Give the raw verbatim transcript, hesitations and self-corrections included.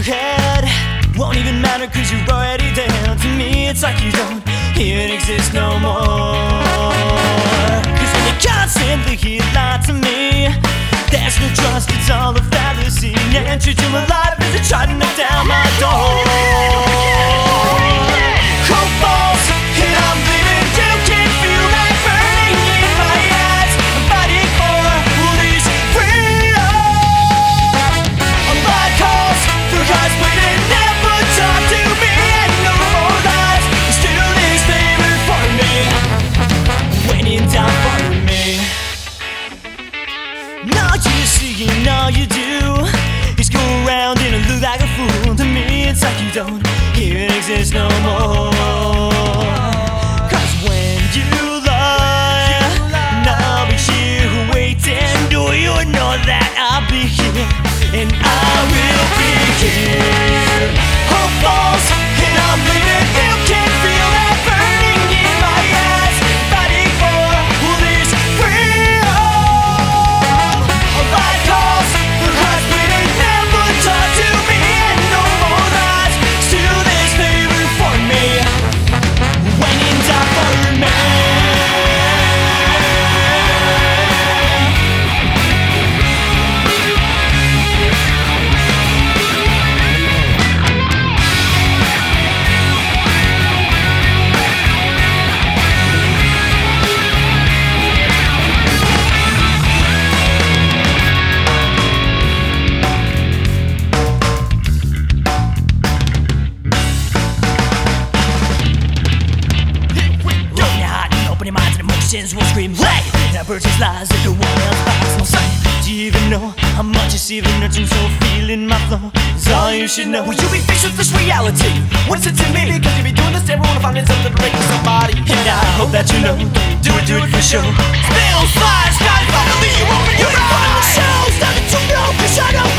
head won't even matter cause you're already dead. To me it's like you don't even exist no more. Cause when you constantly hear lie to me, there's no trust, it's all a fallacy. And treat you alive as you try to knock down my door. Cold falls and I'm leaving. You can feel that burning in my eyes. I'm fighting for police freedom. A lot calls for guys waiting, never talk to me. And no more lies, still this favor for me. Waiting down for me. Now you see and all you do is go around and look like a fool. To me it's like you don't even exist no more. Cause when you lie, and I'll be here waiting. Do you know that I'll be here and I will be here. Hope falls and I'm leaving. You can feel that burning in my eyes. Fighting for this freedom. A light calls for us waiting, never talk to me. And no more lies, still this favor for me. When you die for me. Will scream hey! Now purchase lies that no one else buys. No sign. Do you even know how much you see the nurturing soul feeling my flow? It's all you should know. Will you be faced with this reality? What is it to me? Because you be doing this every wanna find something to break with somebody. And I hope that you know. Do it, do it for sure. Spills, flies, skies, finally you open your eyes. Shells, nothing to know, cause I don't